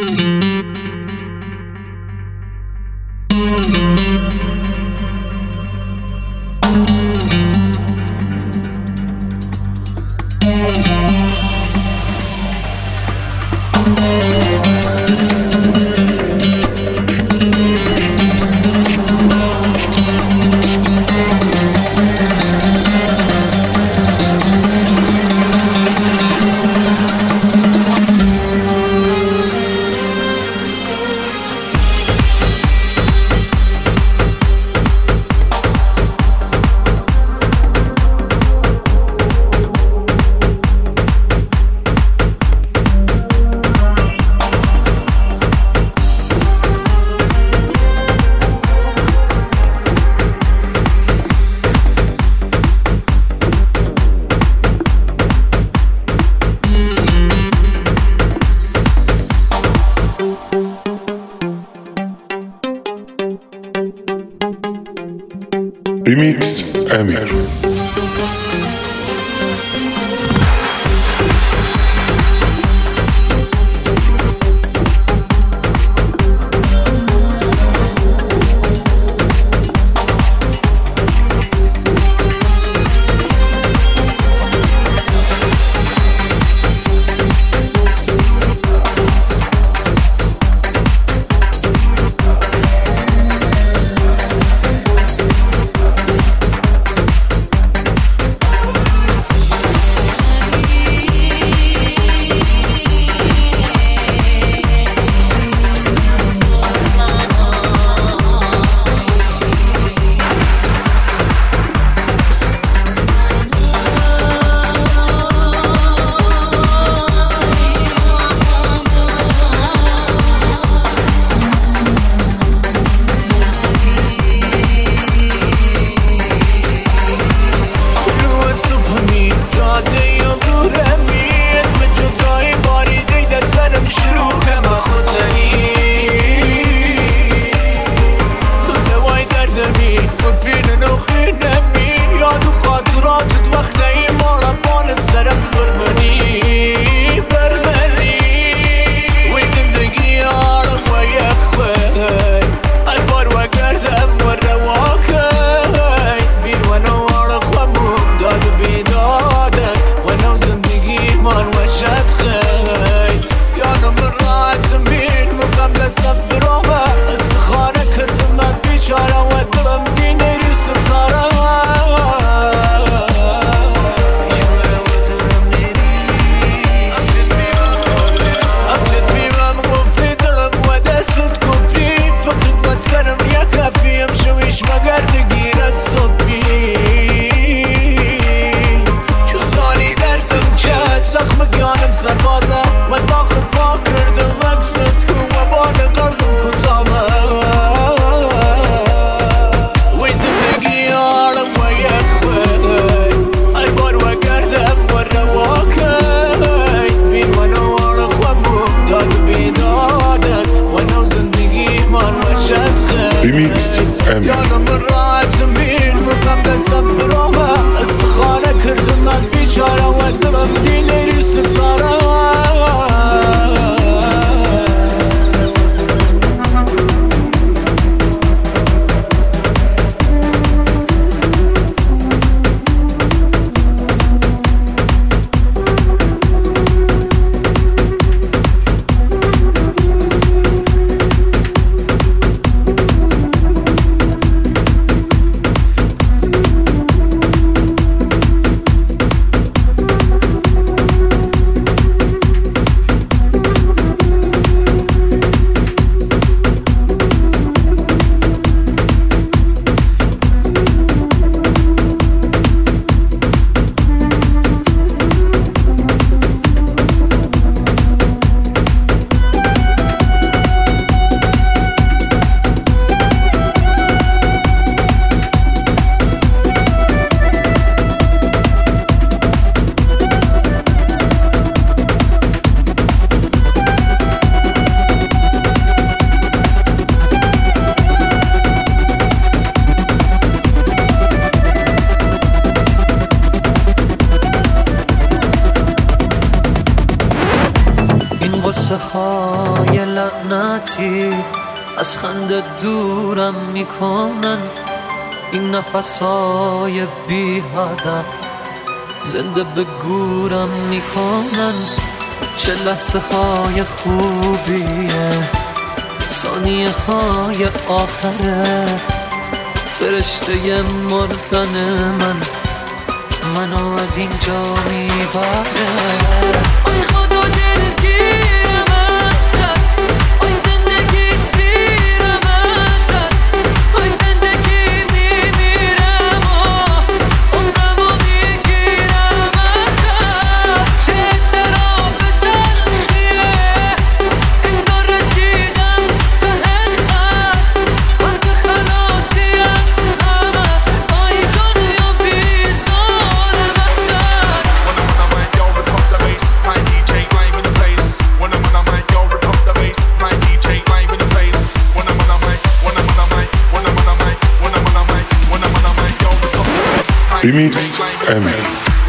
ريميكس آمر. ريميكس آمر. یادم راحت زمین مقام صبرامه استخاره کردم من بیچاره و دلم دیلری ستاره صدای لعنتی از خنده دورم میکنن، این نفسای بی هدف زنده به گورم میکنن. چه لحظه های خوبیه، ثانیه های آخره، فرشته مردن منو از اینجا میبره. آی خدا دلگیرم ازت، آی زندگی سیرم ازت، آی زندگی میمیرم و عمرمو میگیرم ازت. چه اعتراف تلخیه، انگار رسیدم ته خط، وقت خلاصی از همه، آی دنیا بیزارم ازت. Remix Emir.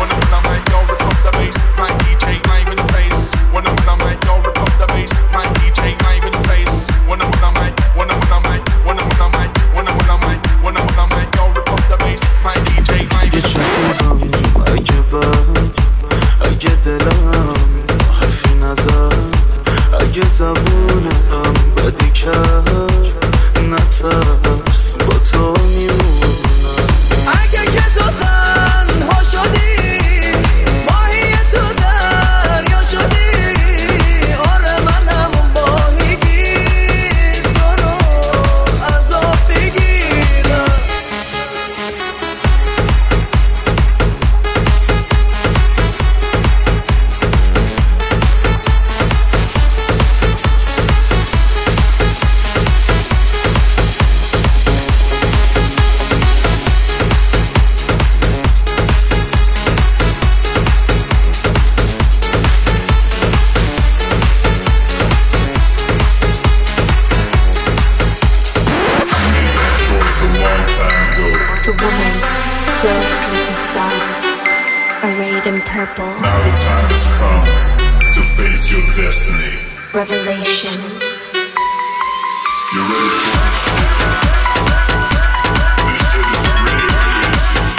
اگه دلم حرفی نزد، اگه زبونم بدی کرد، نترس با تو میمونم. اگه که تو تنها شدی، ماهی تو دریا شدی، آره من همون ماهیگیر تو رو از آب بگیرم. The woman clothed with the sun, arrayed in purple. Now the time has come to face your destiny. Revelation. You ready for this shit? This shit is really, really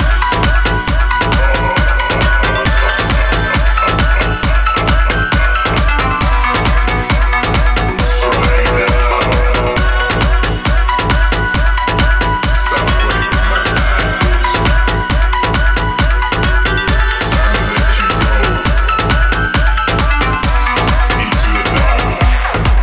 right now. Stop wasting my time, bitch. Time to let you go into the darkness.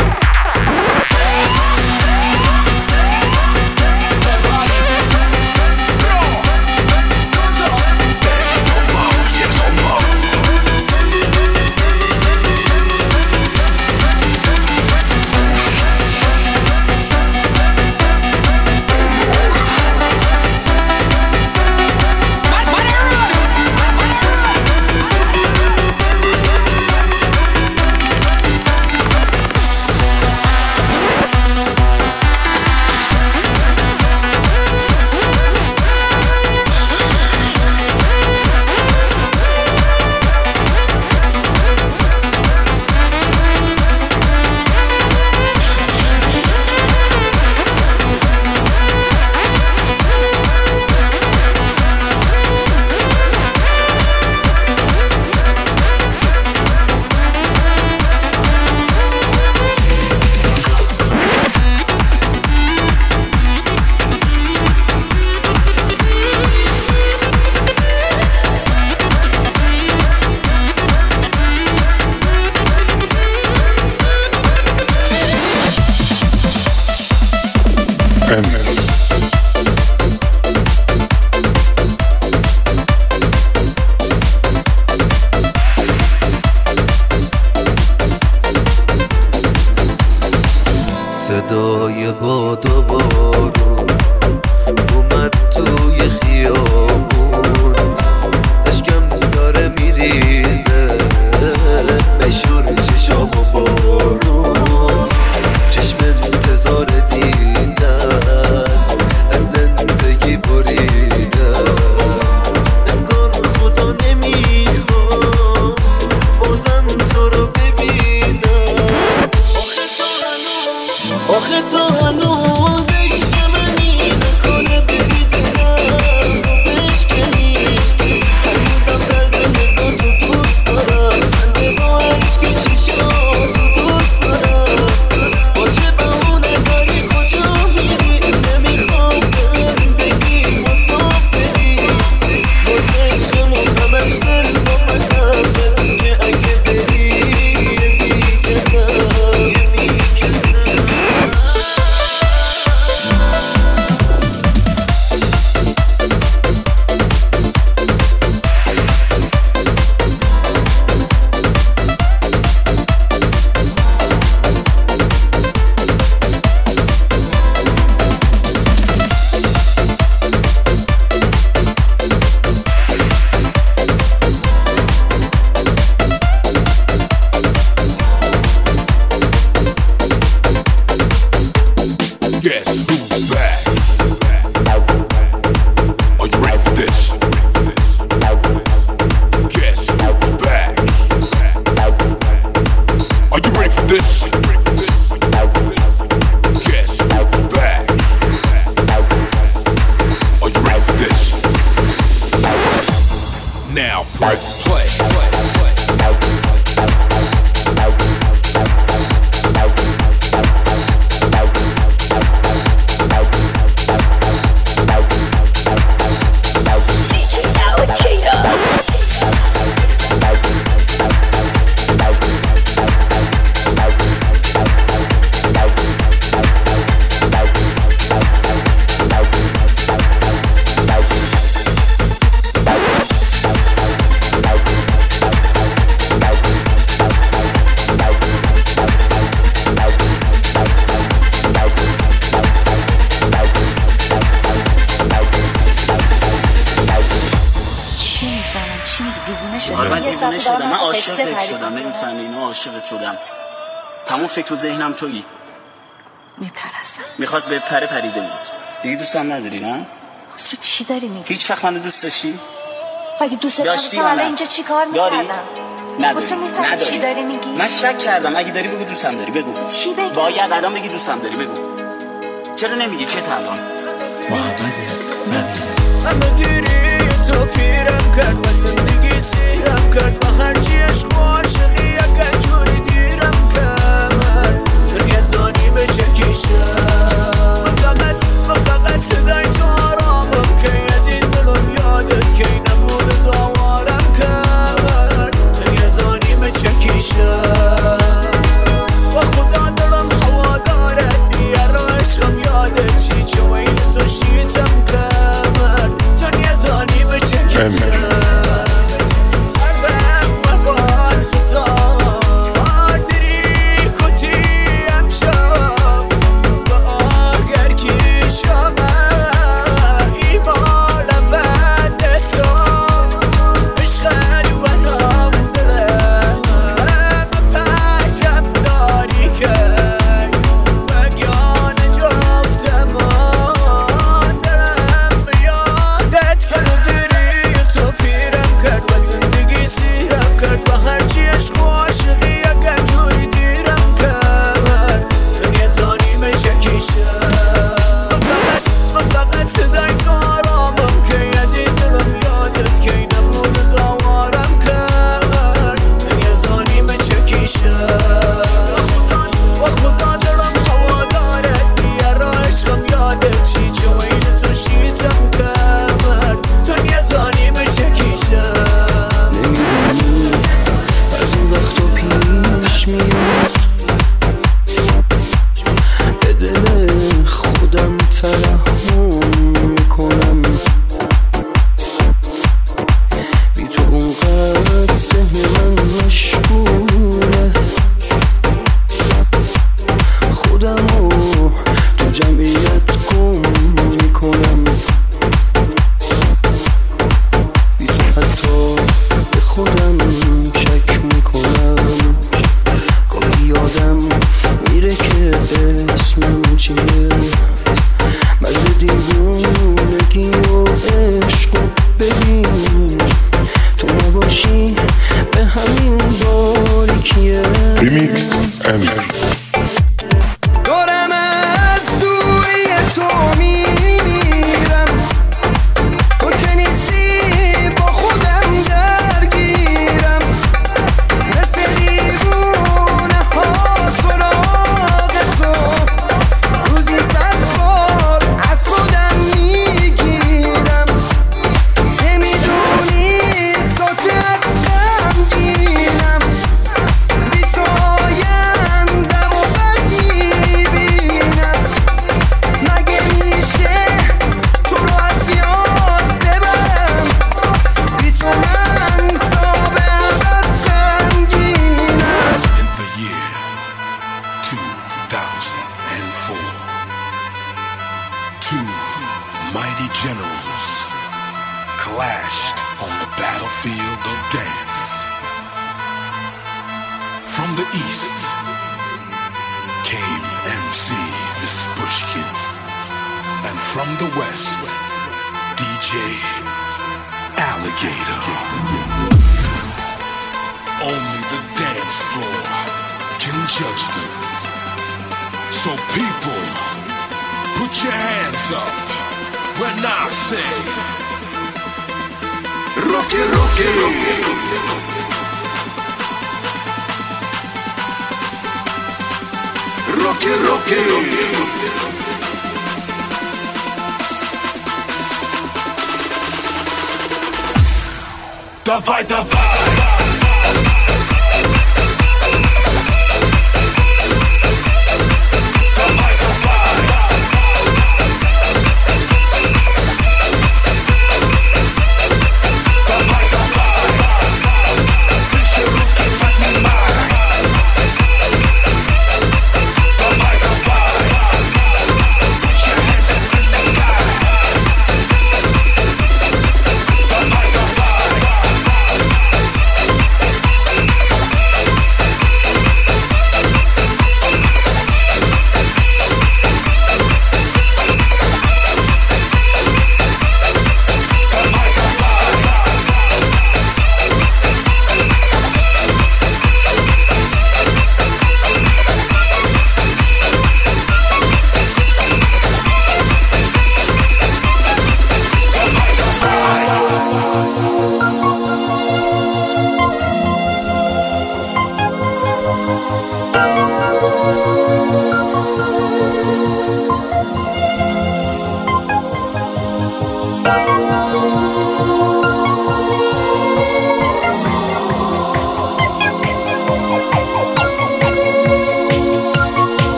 Emir. صدای باد و بارون اومد توی خیابون، اشکم داره میریزه بشور چشام و بارون، چشم انتظار دیدن از زندگی بریدن، انگار خدا نمیخواد بازم تو رو ببینم. آخه تو آخه تو هنوز عشق منی نکنه بری دلم رو بشکنی هنوزم درد نگاه تو دوست دارم خنده با عشق چشاتو دوست دارم با چه بهونه داری کجا میری نمیخوام بهم بگی مسافری باز عشقمون همش دل با پسنده که اگه بری یه بیکسم Guess who's back? Are you ready for this? Guess who's back? Are you ready for this? Guess who's back? Are you ready for this? Now press play. من دیوونه شدم، من عاشقت شدم، نمیفهمی اینو عاشقت شدم. تمام فکر و ذهنم تویی. میپرستم. میخواست به پره پریده بود. دیگه دوستم نداری نه؟ تو چی داری میگی؟ هیچ وقت منو دوست داشتی؟ اگه دوست داشتی الان اینجا چی کار میکردم؟ نداری. چی داری میگی؟ من شک کردم. اگه داری بگو دوستم داری، بگو. چی بگی؟ باید الان بگی دوستم داری، بگو. چرا نمیگی؟ چه الان؟ همه دیری تو پیرم کرد و زندگی سیرم کرد و هرچی عشق و عاشقی یک جوری دیرم کرد دنیا زانی به چکیشم فقط صدای تو آرامم که عزیز دلم یادت که نبود داوارم کرد دنیا زانی به چکیشم و خدا دلم هوا دارد یه را عشقم یادت چی چوین تو شیتم کرد دنیا زانی به چکیشم قلبم و باد 2004. Two mighty generals clashed on the battlefield of dance. From the east came MC Vispushkin, and from the west, DJ Alligator. Only the dance floor can judge them. So people, put your hands up when I say Rocky, Rocky, Rocky, Rocky, Давай, давай.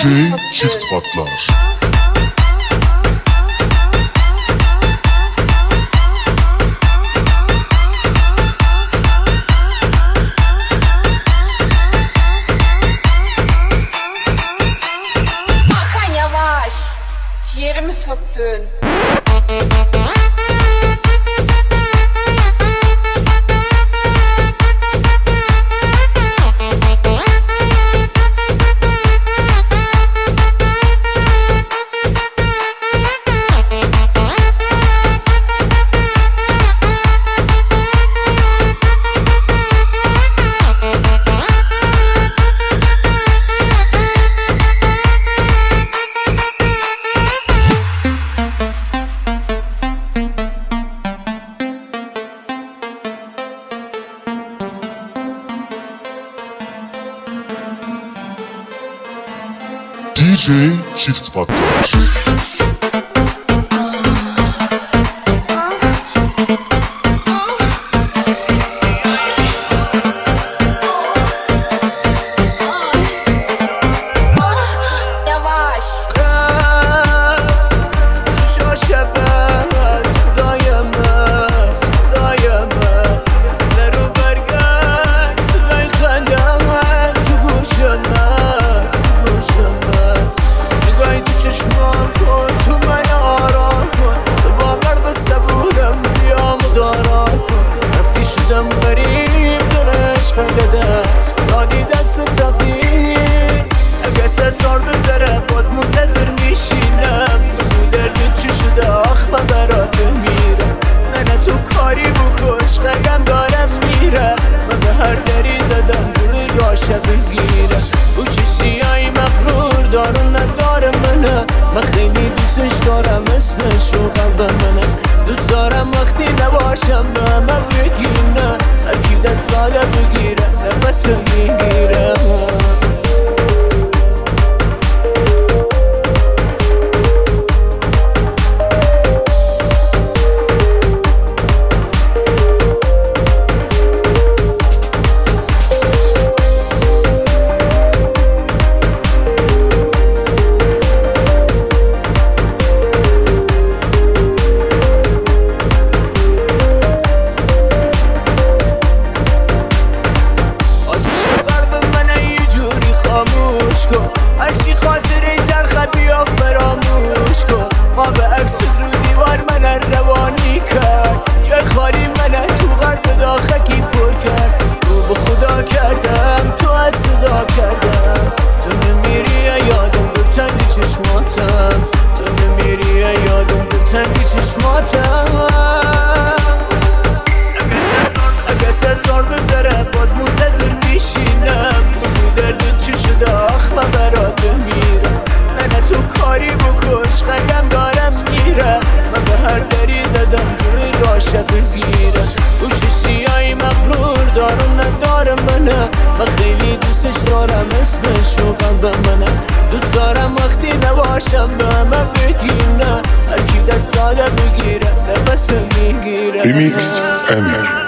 çift patlar. Hakan yavaş. Ciğerimi soktun. DJ çift patlar. Yavaş. سال بذاره باز منتظر میشینم تو دردت چی شده آخ من برات بمیرم نه تو کاری بکش قگم دارم میرم من به هر دری زدم دل راشه بگیرم او چی سیایی مغرور دارم نداره منه من خیلی دوستش دارم اسمش رو قلب منه دوست دارم وقتی نباشم به همه بگینه هر کی دست داده بگیره نفس میگیرم هرچی خاطره ترخه بیا فراموش کن قاب عکس رو دیوار من روانی کرد جای خالی من تو غرد داخکی پر کرد رو به خدا کردم تو از صدا کردم تو نمیری یادم دو تنگی چشماتم تو نمیری یادم دو تنگی چشماتم اگه 100 سال بگذره باز منتظر میشینم تو دردت چی شده آخ من برات بمیرم نه تو کاری بکش قگم دارم میرم من به هر دری زدم جوی راشه بگیرم او چی سیایی مغرور دارم نداره منه من خیلی دوستش دارم اسمش رو قلب منه دوست دارم وقتی نباشم به همه بگیم نه هر کی دست داده بگیره نفس میگیره Remix Emir